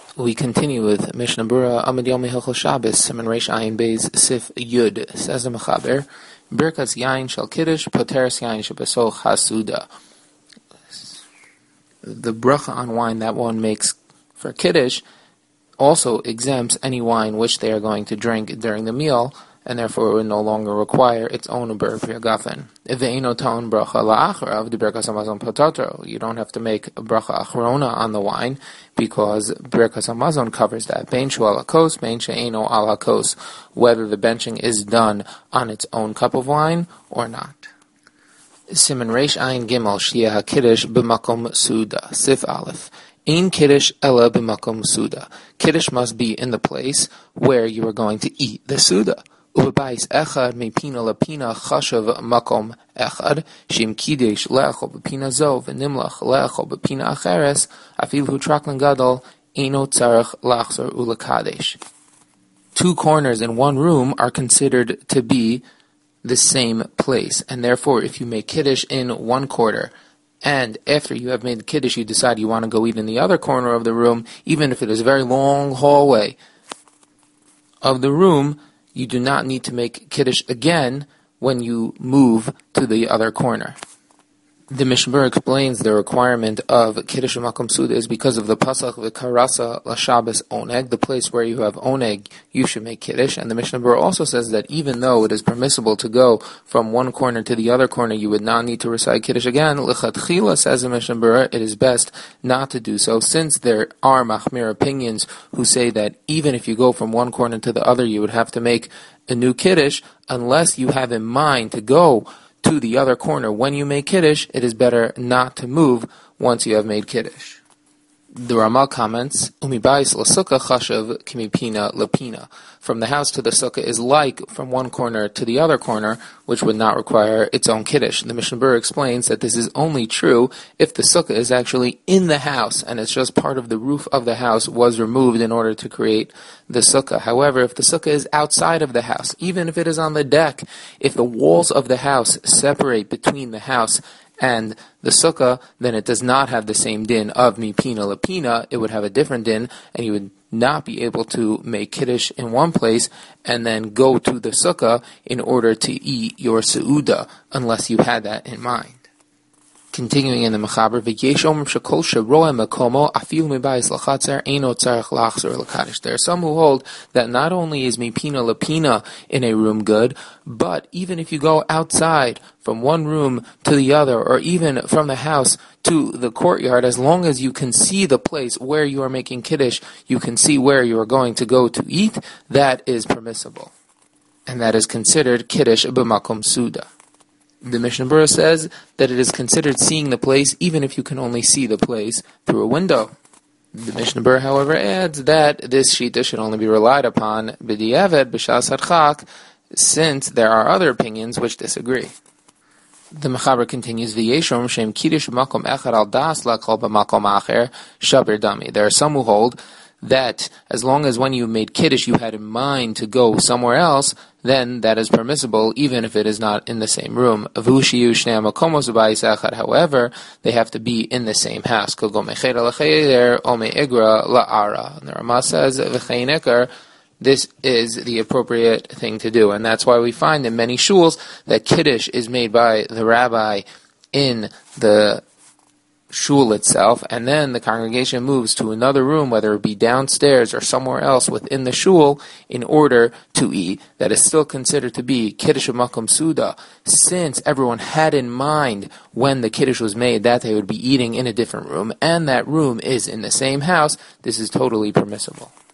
We continue with Mishnah Berurah Amid Yomi Hilchos Shabbos Siman Reish Ayin Beis Sif Yud. Says the Mechaber, Birkas Yain Shel Kiddush Poteres Yain Shebeso Chasuda. The bracha on wine that one makes for Kiddush also exempts any wine which they are going to drink during the meal, and therefore it would no longer require its own ber priagafen. You don't have to make a bracha achrona on the wine, because birkas hamazon covers that. Bein shu ala kos, bein she'eino ala kos, whether the benching is done on its own cup of wine or not. Siman Reish Ayin Gimel Shia HaKiddush B'makom Suda Sif Aleph. Ein Kiddush Ela B'makom Suda. Kiddush must be in the place where you are going to eat the Suda. Ubebais echad mepina lapina chashav makom echad shim kiddush le'echol b'pina zo v'nimlach le'echol b'pina acheres afil hu traklan gadol eino tzarech lachzor ulakadesh. Two corners in one room are considered to be the same place, and therefore if you make kiddush in one corner and after you have made kiddush you decide you want to go eat in the other corner of the room, even if it is a very long hallway of the room, you do not need to make kiddush again when you move to the other corner. The Mishnah Berurah explains the requirement of Kiddush Makom Suda is because of the Pasach V'karasa LaShabbos Oneg, the place where you have Oneg, you should make Kiddush. And the Mishnah Berurah also says that even though it is permissible to go from one corner to the other corner, you would not need to recite Kiddush again. L'chatchila, says the Mishnah Berurah, it is best not to do so, since there are Machmir opinions who say that even if you go from one corner to the other, you would have to make a new Kiddush, unless you have in mind to go to the other corner when you make Kiddush. It is better not to move once you have made Kiddush. The Ramah comments, Umibais l'sukkah chashav kimipina lepina. From the house to the sukkah is like from one corner to the other corner, which would not require its own Kiddush. The Mishnah Berurah explains that this is only true if the sukkah is actually in the house, and it's just part of the roof of the house was removed in order to create the sukkah. However, if the sukkah is outside of the house, even if it is on the deck, if the walls of the house separate between the house and the sukkah, then it does not have the same din of mipina lapina. It would have a different din, and you would not be able to make kiddush in one place and then go to the sukkah in order to eat your seuda, unless you had that in mind. Continuing in the Mechaber, there are some who hold that not only is mipina lapina in a room good, but even if you go outside from one room to the other, or even from the house to the courtyard, as long as you can see the place where you are making kiddush, you can see where you are going to go to eat, that is permissible. And that is considered kiddush b'makom suda. The Mishnah Berurah says that it is considered seeing the place even if you can only see the place through a window. The Mishnah Berurah, however, adds that this shita should only be relied upon b'diavad b'shas hadchak, since there are other opinions which disagree. The Mechaber continues, V'yeshom shem kiddush b'makom echad al das lakol b'makom acher shabir dami. There are some who hold that as long as when you made kiddush you had in mind to go somewhere else, then that is permissible, even if it is not in the same room. However, they have to be in the same house. And the Ramah says, this is the appropriate thing to do. And that's why we find in many shuls that kiddush is made by the rabbi in the shul itself, and then the congregation moves to another room, whether it be downstairs or somewhere else within the shul, in order to eat. That is still considered to be kiddush makom suda, since everyone had in mind when the kiddush was made that they would be eating in a different room, and that room is in the same house. This is totally permissible.